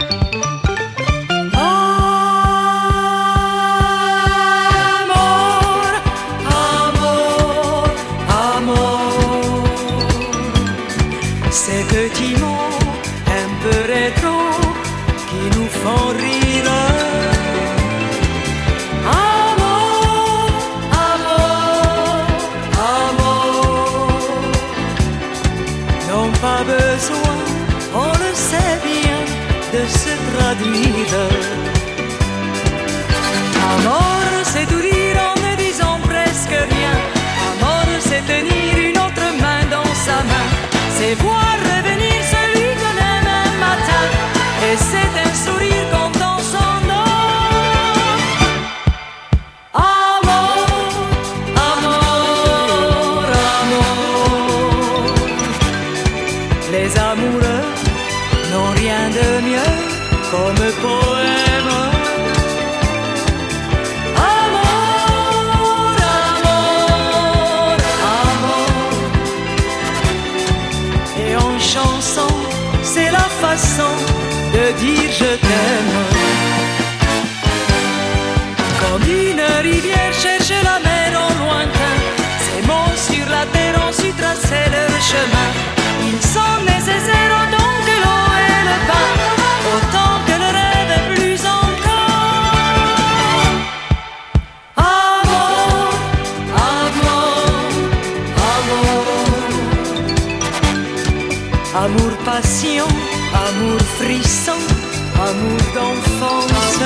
Ces petits mots un peu rétro qui nous font rire. Amour, amour, amour, n'ont pas besoin, on le sait bien, de se traduire. Amour, c'est tout dire en ne disant presque rien. Amour, c'est tenir une autre main dans sa main. C'est voir revenir celui qu'on aime un matin. Et c'est un sourire quand on s'en donne. Amour, amour, amour. Les amoureux n'ont rien de mieux comme poème. Amour, amour, amour. Et en chanson, c'est la façon de dire je t'aime. Comme une rivière cherche la mer au lointain, ces mots sur la terre ont su tracer leur chemin. Ils sont nécessaires autant que l'eau et le pain, autant que le rêve et plus encore. Amour, amour, amour. Amour, passion, amour, frisson, amour d'enfance.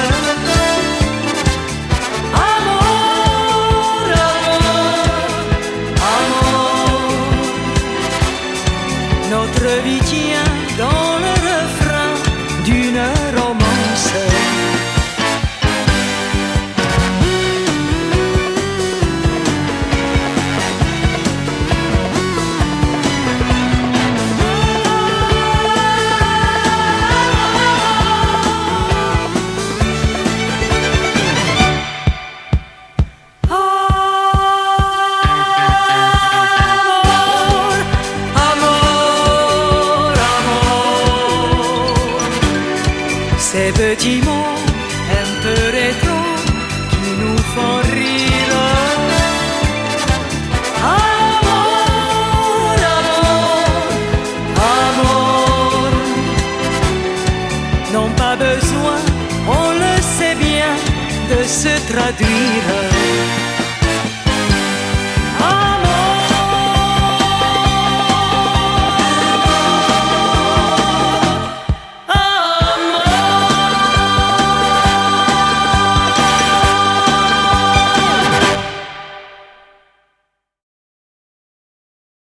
Amour, amour, amour. Notre vie tient dans le refrain d'une romance. Ces petits mots un peu rétro qui nous font rire. Amour, amour, amour. N'ont pas besoin, on le sait bien, de se traduire.